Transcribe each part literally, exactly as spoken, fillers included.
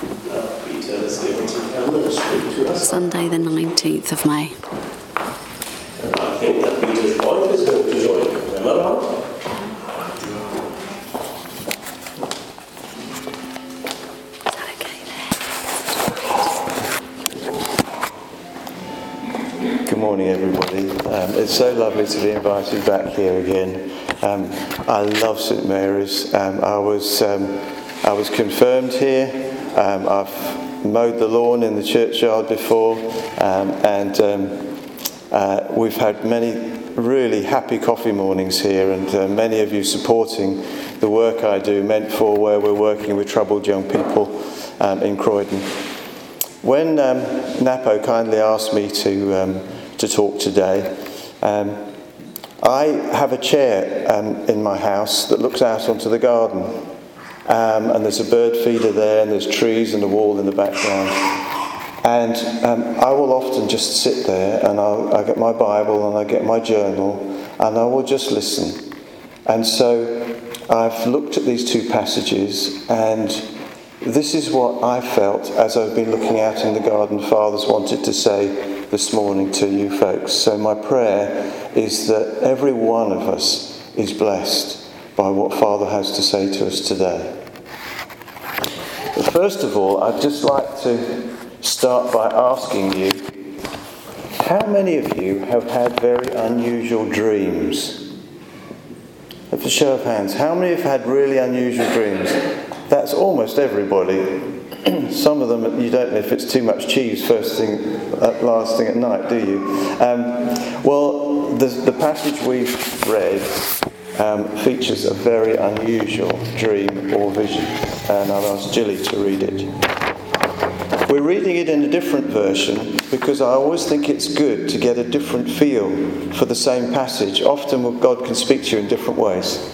Peter is able to come and speak to us. Sunday the nineteenth of May. And I think that Peter's wife is going to join him. Am I right? Good morning, everybody. Um, it's so lovely to be invited back here again. Um, I love St Mary's. Um, I was um, I was confirmed here. Um, I've mowed the lawn in the churchyard before, um, and um, uh, we've had many really happy coffee mornings here, and uh, many of you supporting the work I do, Meant For, where we're working with troubled young people um, in Croydon. When um, Napo kindly asked me to um, to talk today, um, I have a chair um, in my house that looks out onto the garden, um, and there's a bird feeder there, and there's trees and a wall in the background, and um, I will often just sit there, and I'll, I get my Bible and I get my journal, and I will just listen. And so I've looked at these two passages, and this is what I felt as I've been looking out in the garden Father's wanted to say this morning to you folks. So my prayer is that every one of us is blessed by what Father has to say to us today. But first of all, I'd just like to start by asking you, how many of you have had very unusual dreams? With a show of hands, how many have had really unusual dreams? That's almost everybody. Some of them, you don't know if it's too much cheese first thing, uh, last thing at night, do you? Um, well, the, the passage we've read um, features a very unusual dream or vision, and I'll ask Jilly to read it. We're reading it in a different version because I always think it's good to get a different feel for the same passage. Often God can speak to you in different ways.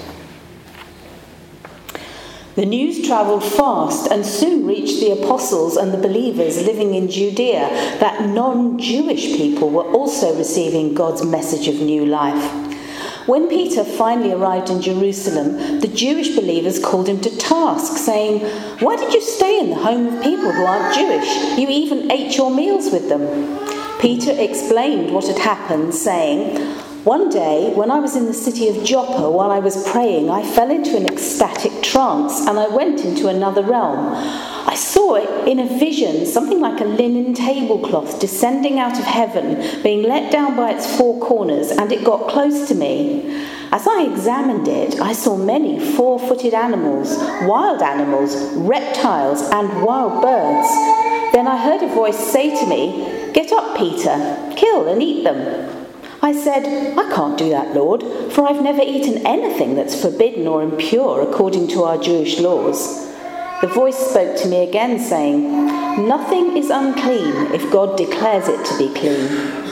The news travelled fast and soon reached the apostles and the believers living in Judea that non-Jewish people were also receiving God's message of new life. When Peter finally arrived in Jerusalem, the Jewish believers called him to task, saying, "Why did you stay in the home of people who aren't Jewish? You even ate your meals with them." Peter explained what had happened, saying, "One day, when I was in the city of Joppa while I was praying, I fell into an ecstatic trance and I went into another realm. I saw it in a vision, something like a linen tablecloth descending out of heaven, being let down by its four corners, and it got close to me. As I examined it, I saw many four-footed animals, wild animals, reptiles, and wild birds. Then I heard a voice say to me, 'Get up, Peter, kill and eat them.' I said, 'I can't do that, Lord, for I've never eaten anything that's forbidden or impure according to our Jewish laws.' The voice spoke to me again, saying, 'Nothing is unclean if God declares it to be clean.'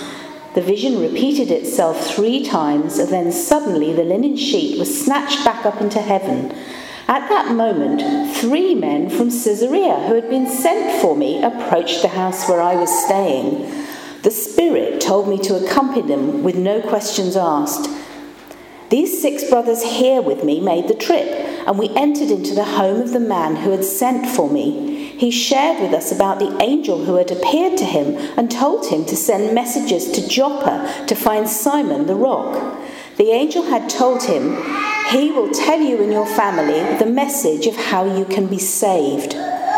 The vision repeated itself three times, then suddenly the linen sheet was snatched back up into heaven. At that moment, three men from Caesarea who had been sent for me approached the house where I was staying. The Spirit told me to accompany them with no questions asked. These six brothers here with me made the trip, and we entered into the home of the man who had sent for me. He shared with us about the angel who had appeared to him and told him to send messengers to Joppa to find Simon the Rock. The angel had told him, 'He will tell you and your family the message of how you can be saved.'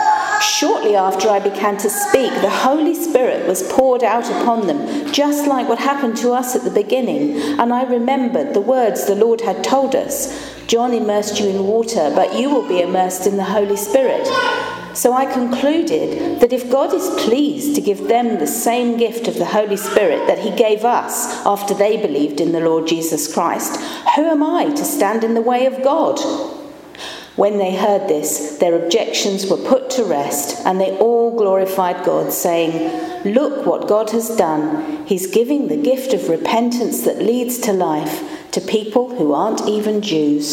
Shortly after I began to speak, the Holy Spirit was poured out upon them, just like what happened to us at the beginning, and I remembered the words the Lord had told us. 'John immersed you in water, but you will be immersed in the Holy Spirit.' So I concluded that if God is pleased to give them the same gift of the Holy Spirit that he gave us after they believed in the Lord Jesus Christ, who am I to stand in the way of God?" When they heard this, their objections were put to rest, and they all glorified God, saying, "Look what God has done. He's giving the gift of repentance that leads to life to people who aren't even Jews."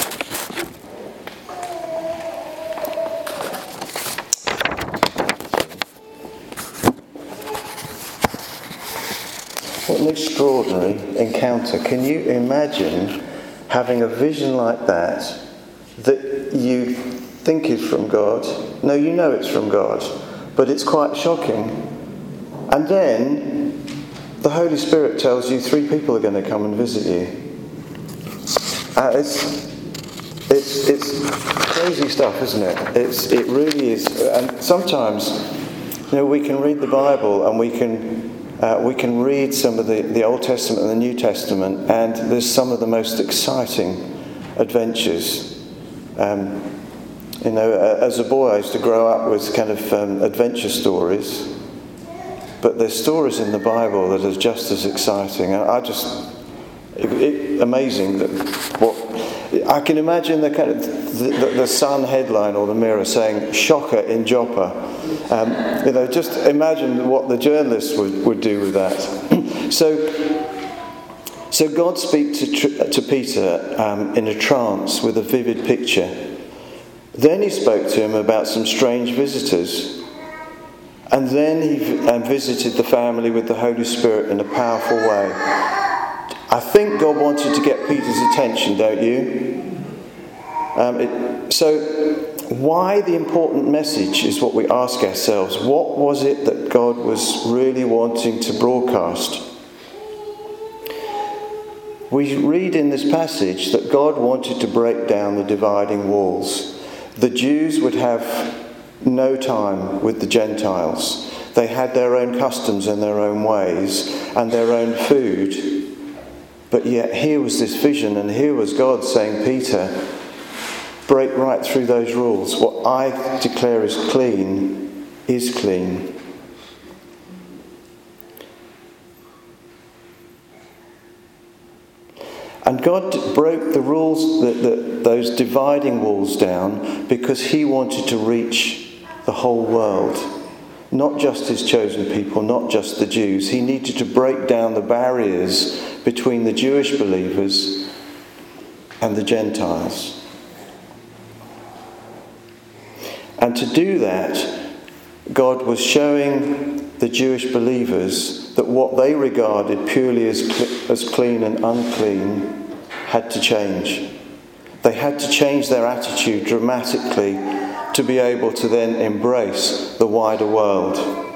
What an extraordinary encounter. Can you imagine having a vision like that, that you think is from God, No, you know it's from God. But it's quite shocking. And then the Holy Spirit tells you three people are going to come and visit you. Uh, it's, it's, it's crazy stuff, isn't it? It's, it really is. And sometimes, you know, we can read the Bible and we can uh, we can read some of the, the Old Testament and the New Testament, and there's some of the most exciting adventures. Um, you know, as a boy I used to grow up with kind of um, adventure stories, but there's stories in the Bible that are just as exciting. I, I just... It, it, amazing that what I can imagine the kind of the, the, the Sun headline or the Mirror saying "Shocker in Joppa." Um, you know, just imagine what the journalists would, would do with that. so, so God speaks to, to Peter um, in a trance with a vivid picture. Then he spoke to him about some strange visitors, and then he um, visited the family with the Holy Spirit in a powerful way. I think God wanted to get Peter's attention, don't you? Um, it, so, why the important message is what we ask ourselves. What was it that God was really wanting to broadcast? We read in this passage that God wanted to break down the dividing walls. The Jews would have no time with the Gentiles. They had their own customs and their own ways and their own food. But yet here was this vision, and here was God saying, Peter, break right through those rules. What I declare is clean is clean. And God broke the rules, the, the, those dividing walls down, because he wanted to reach the whole world. Not just his chosen people, not just the Jews. He needed to break down the barriers between the Jewish believers and the Gentiles. And to do that, God was showing the Jewish believers that what they regarded purely as, cl- as clean and unclean had to change. They had to change their attitude dramatically to be able to then embrace the wider world.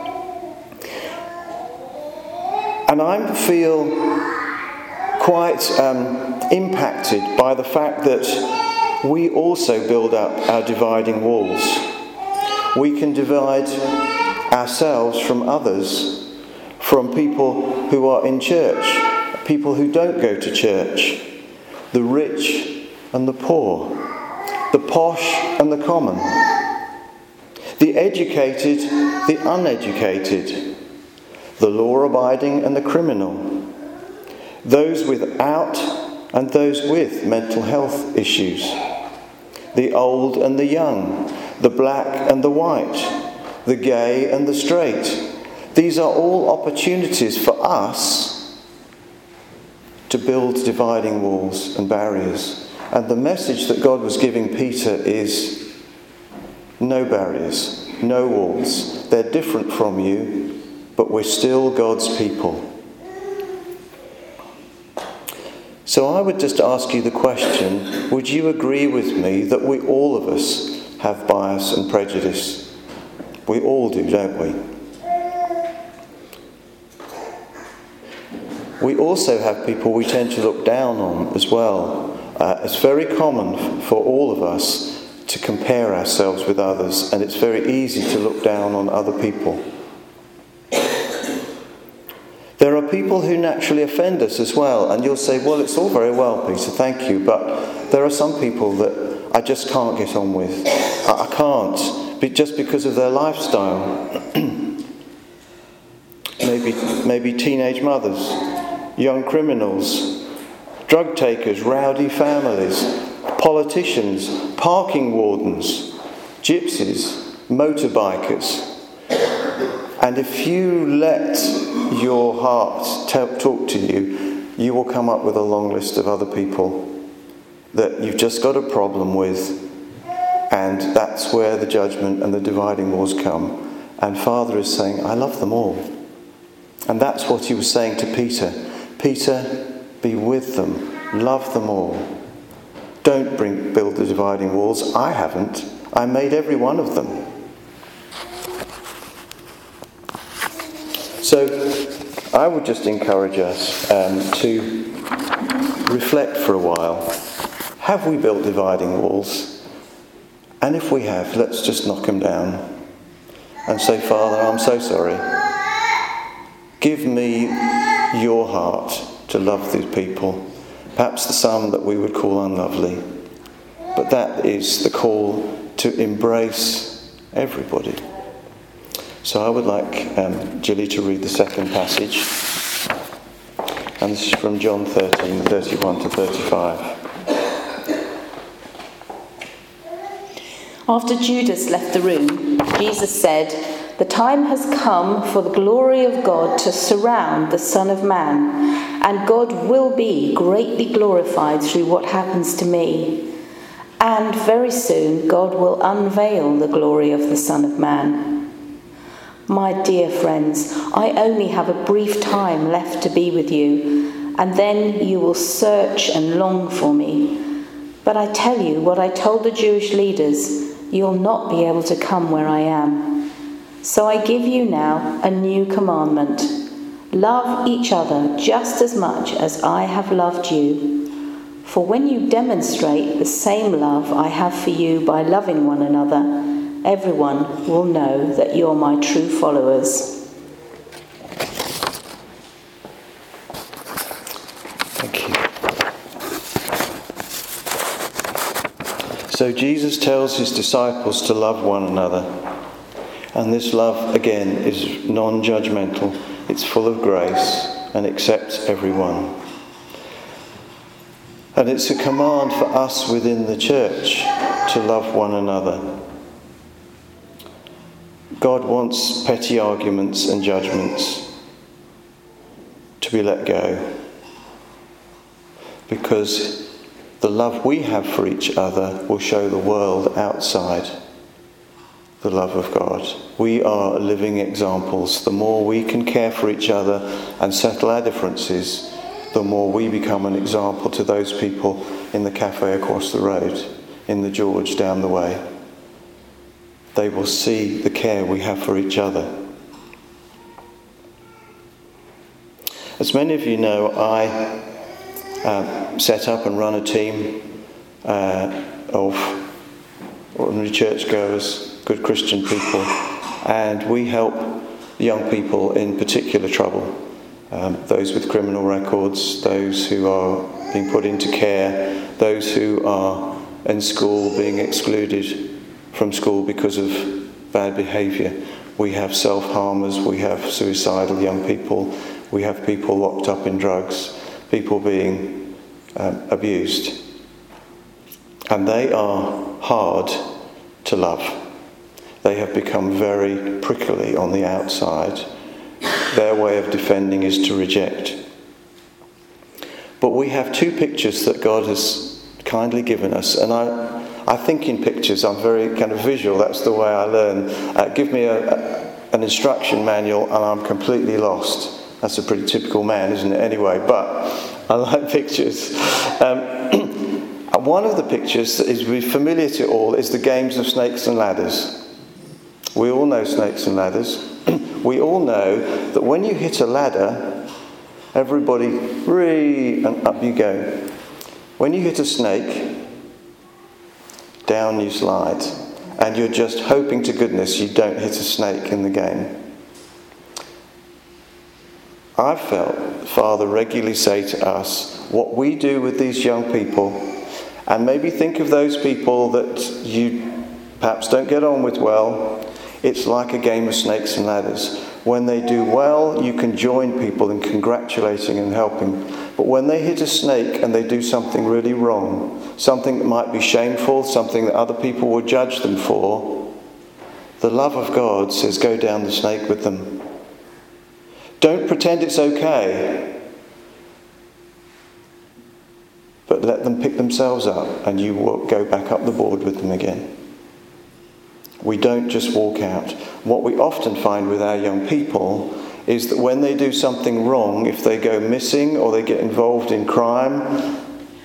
And I feel quite um, impacted by the fact that we also build up our dividing walls. We can divide ourselves from others, from people who are in church, people who don't go to church, the rich and the poor, the posh and the common, the educated, the uneducated, the law-abiding and the criminal, those without and those with mental health issues, the old and the young, the black and the white, the gay and the straight. These are all opportunities for us to build dividing walls and barriers. And the message that God was giving Peter is no barriers, no walls. They're different from you, but we're still God's people. So I would just ask you the question, would you agree with me that we, all of us, have bias and prejudice? We all do, don't we? We also have people we tend to look down on as well. Uh, it's very common for all of us to compare ourselves with others, and it's very easy to look down on other people. There are people who naturally offend us as well, and you'll say, well, it's all very well, Peter, thank you, but there are some people that I just can't get on with. I, I can't, be, just because of their lifestyle. maybe, maybe teenage mothers, young criminals, drug takers, rowdy families, politicians, parking wardens, gypsies, motorbikers. And if you let your heart t- talk to you, you will come up with a long list of other people that you've just got a problem with, and that's where the judgment and the dividing walls come. And Father is saying, I love them all. And that's what he was saying to Peter. Peter, be with them. Love them all. Don't bring, build the dividing walls. I haven't. I made every one of them. So I would just encourage us um, to reflect for a while. Have we built dividing walls? And if we have, let's just knock them down and say, Father, I'm so sorry. Give me your heart to love these people. Perhaps the some that we would call unlovely. But that is the call to embrace everybody. So I would like um, Gilly to read the second passage. And this is from John thirteen, thirty-one to thirty-five. After Judas left the room, Jesus said, "The time has come for the glory of God to surround the Son of Man, and God will be greatly glorified through what happens to me. And very soon God will unveil the glory of the Son of Man. My dear friends, I only have a brief time left to be with you, and then you will search and long for me. But I tell you what I told the Jewish leaders, you'll not be able to come where I am. So I give you now a new commandment. Love each other just as much as I have loved you. For when you demonstrate the same love I have for you by loving one another, everyone will know that you're my true followers." Thank you. So Jesus tells his disciples to love one another. And this love, again, is non-judgmental. It's full of grace and accepts everyone. And it's a command for us within the church to love one another. God wants petty arguments and judgments to be let go, because the love we have for each other will show the world outside the love of God. We are living examples. The more we can care for each other and settle our differences, the more we become an example to those people in the cafe across the road, in the George down the way. They will see the care we have for each other. As many of you know, I uh, set up and run a team uh, of ordinary churchgoers, good Christian people, and we help young people in particular trouble. Um, those with criminal records, those who are being put into care, those who are in school being excluded from school because of bad behaviour. We have self-harmers, we have suicidal young people, we have people locked up in drugs, people being um, abused. And they are hard to love. They have become very prickly on the outside. Their way of defending is to reject. But we have two pictures that God has kindly given us, and I I think in pictures. I'm very kind of visual. That's the way I learn. Uh, give me a, a, an instruction manual and I'm completely lost. That's a pretty typical man, isn't it? Anyway, but I like pictures. Um, one of the pictures that is familiar to all is the games of snakes and ladders. We all know snakes and ladders. We all know that when you hit a ladder, everybody, ree, and up you go. When you hit a snake, down you slide, and you're just hoping to goodness you don't hit a snake in the game. I've felt Father regularly say to us, what we do with these young people, and maybe think of those people that you perhaps don't get on with well, it's like a game of snakes and ladders. When they do well, you can join people in congratulating and helping. But when they hit a snake and they do something really wrong, something that might be shameful, something that other people will judge them for, the love of God says go down the snake with them. Don't pretend it's okay, but let them pick themselves up and you will go back up the board with them again. We don't just walk out. What we often find with our young people is that when they do something wrong, if they go missing or they get involved in crime,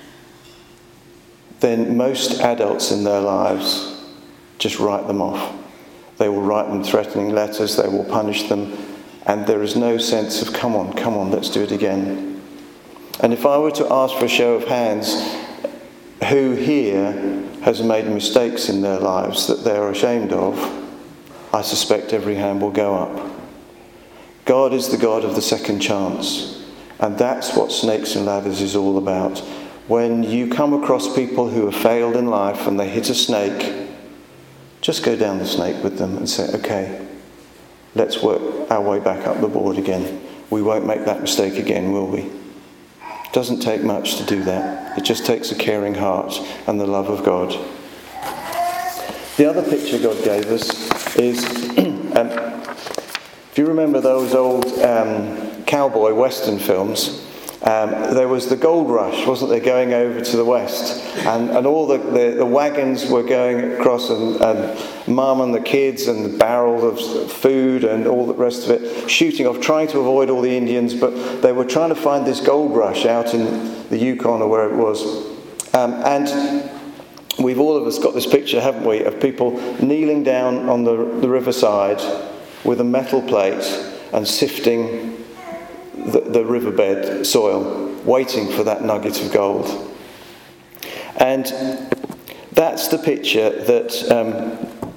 then most adults in their lives just write them off. They will write them threatening letters, they will punish them, and there is no sense of, come on, come on, let's do it again. And if I were to ask for a show of hands, who here has made mistakes in their lives that they're ashamed of, I suspect every hand will go up. God is the God of the second chance, and that's what Snakes and Ladders is all about. When you come across people who have failed in life and they hit a snake, just go down the snake with them and say, okay, let's work our way back up the board again. We won't make that mistake again, will we? It doesn't take much to do that. It just takes a caring heart and the love of God. The other picture God gave us is, um, if you remember those old um, cowboy western films, um, there was the gold rush, wasn't there, going over to the west, and, and all the, the, the wagons were going across, and, and mum and the kids and the barrel of food and all the rest of it, shooting off, trying to avoid all the Indians, but they were trying to find this gold rush out in the Yukon or where it was. Um, and we've all of us got this picture, haven't we, of people kneeling down on the, the riverside with a metal plate and sifting the, the riverbed soil, waiting for that nugget of gold. And that's the picture that um,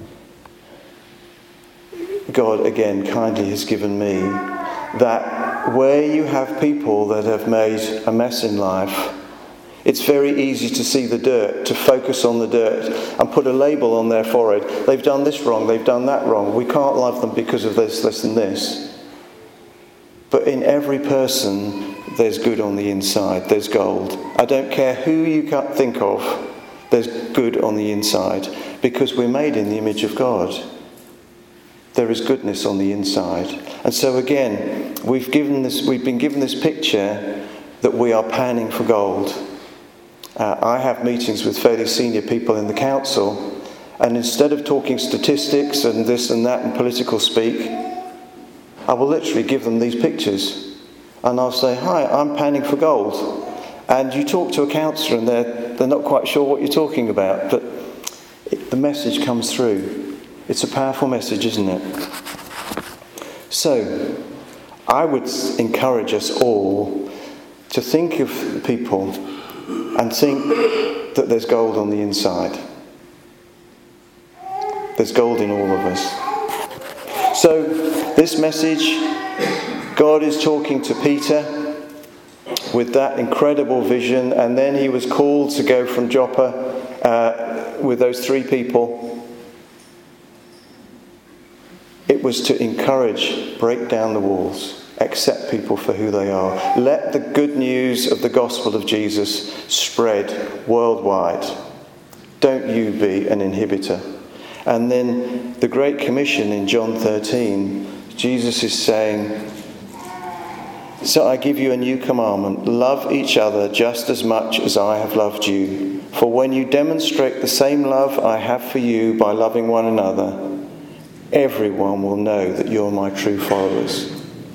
God, again, kindly has given me, that where you have people that have made a mess in life, it's very easy to see the dirt, to focus on the dirt and put a label on their forehead. They've done this wrong, they've done that wrong. We can't love them because of this, this and this. But in every person, there's good on the inside. There's gold. I don't care who you can't think of, there's good on the inside. Because we're made in the image of God. There is goodness on the inside. And so again, we've given this, we've been given this picture that we are panning for gold. Uh, I have meetings with fairly senior people in the council, and instead of talking statistics and this and that and political speak, I will literally give them these pictures. And I'll say, hi, I'm panning for gold. And you talk to a counsellor and they're, they're not quite sure what you're talking about, but it, the message comes through. It's a powerful message, isn't it? So, I would encourage us all to think of people and think that there's gold on the inside. There's gold in all of us. So, this message, God is talking to Peter with that incredible vision, and then he was called to go from Joppa uh, with those three people. It was to encourage, break down the walls, accept people for who they are. Let the good news of the gospel of Jesus spread worldwide. Don't you be an inhibitor. And then the Great Commission in John thirteen, Jesus is saying, so I give you a new commandment, love each other just as much as I have loved you. For when you demonstrate the same love I have for you by loving one another, everyone will know that you're my true followers.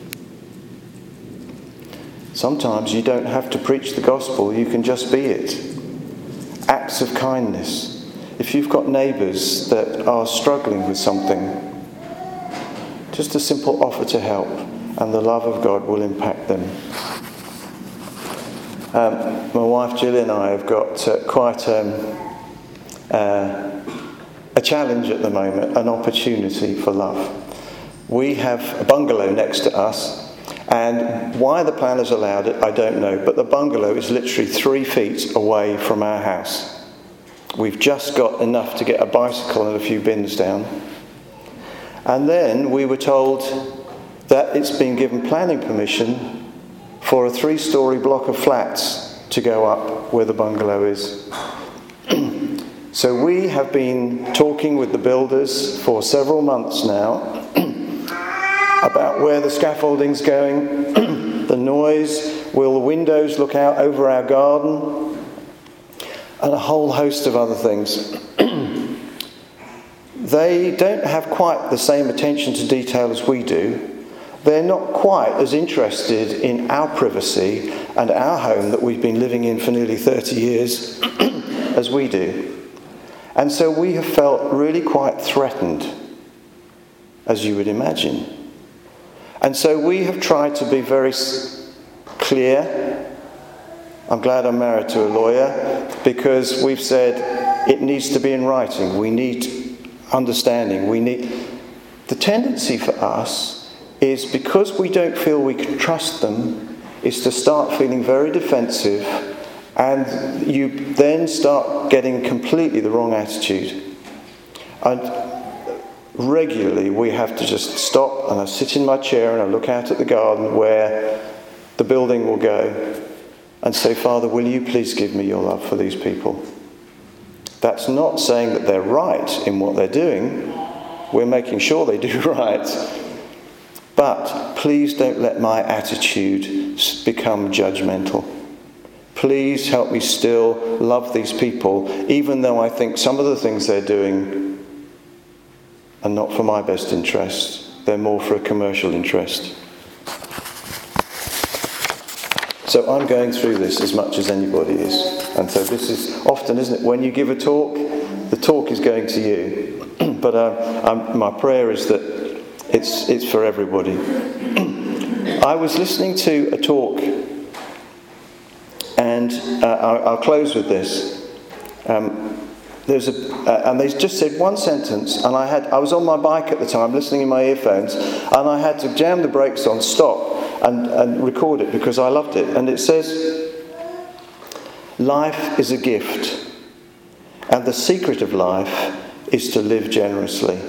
Sometimes you don't have to preach the gospel, you can just be it. Acts of kindness. If you've got neighbours that are struggling with something, just a simple offer to help, and the love of God will impact them. Um, my wife Jill and I have got uh, quite um, uh, a challenge at the moment, an opportunity for love. We have a bungalow next to us, and why the planners allowed it, I don't know, but the bungalow is literally three feet away from our house. We've just got enough to get a bicycle and a few bins down. And then we were told that it's been given planning permission for a three-storey block of flats to go up where the bungalow is. So we have been talking with the builders for several months now about where the scaffolding's going, the noise, will the windows look out over our garden, and a whole host of other things. They don't have quite the same attention to detail as we do. They're not quite as interested in our privacy and our home that we've been living in for nearly thirty years as we do. And so we have felt really quite threatened, as you would imagine. And so we have tried to be very s- clear. I'm glad I'm married to a lawyer, because we've said it needs to be in writing. We need understanding. We need. The tendency for us is, because we don't feel we can trust them, is to start feeling very defensive, and you then start getting completely the wrong attitude. And regularly we have to just stop, and I sit in my chair and I look out at the garden where the building will go, and say, Father, will you please give me your love for these people? That's not saying that they're right in what they're doing. We're making sure they do right. But please don't let my attitude become judgmental. Please help me still love these people, even though I think some of the things they're doing are not for my best interest. They're more for a commercial interest. So I'm going through this as much as anybody is. And so this is often, isn't it, when you give a talk, the talk is going to you. But uh, I'm, my prayer is that it's, it's for everybody. I was listening to a talk, and uh, I'll, I'll close with this. Um, there's a, uh, and they just said one sentence, and I had I was on my bike at the time, listening in my earphones, and I had to jam the brakes on, stop, and, and record it because I loved it. And it says, life is a gift, and the secret of life is to live generously.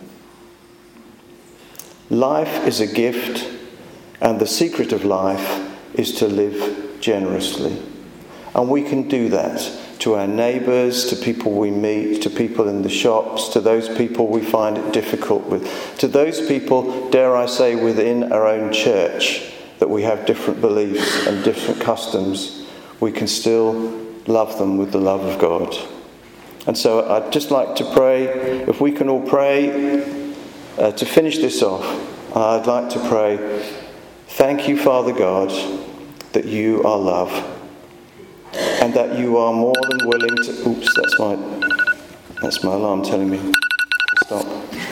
Life is a gift, and the secret of life is to live generously. And we can do that to our neighbours, to people we meet, to people in the shops, to those people we find it difficult with, to those people, dare I say, within our own church, that we have different beliefs and different customs. We can still love them with the love of God. And so I'd just like to pray, if we can all pray, uh, to finish this off, I'd like to pray, thank you, Father God, that you are love, and that you are more than willing to... Oops, that's my, that's my alarm telling me to stop.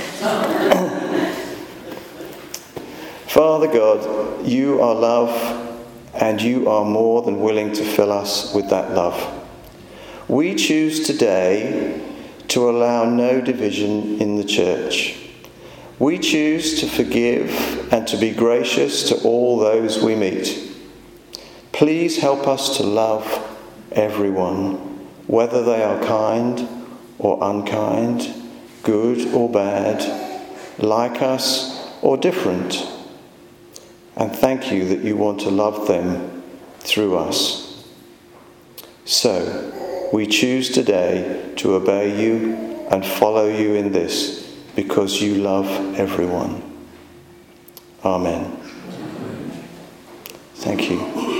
Father God, you are love, and you are more than willing to fill us with that love. We choose today to allow no division in the church. We choose to forgive and to be gracious to all those we meet. Please help us to love everyone, whether they are kind or unkind, good or bad, like us or different. And thank you that you want to love them through us. So, we choose today to obey you and follow you in this, because you love everyone. Amen. Thank you.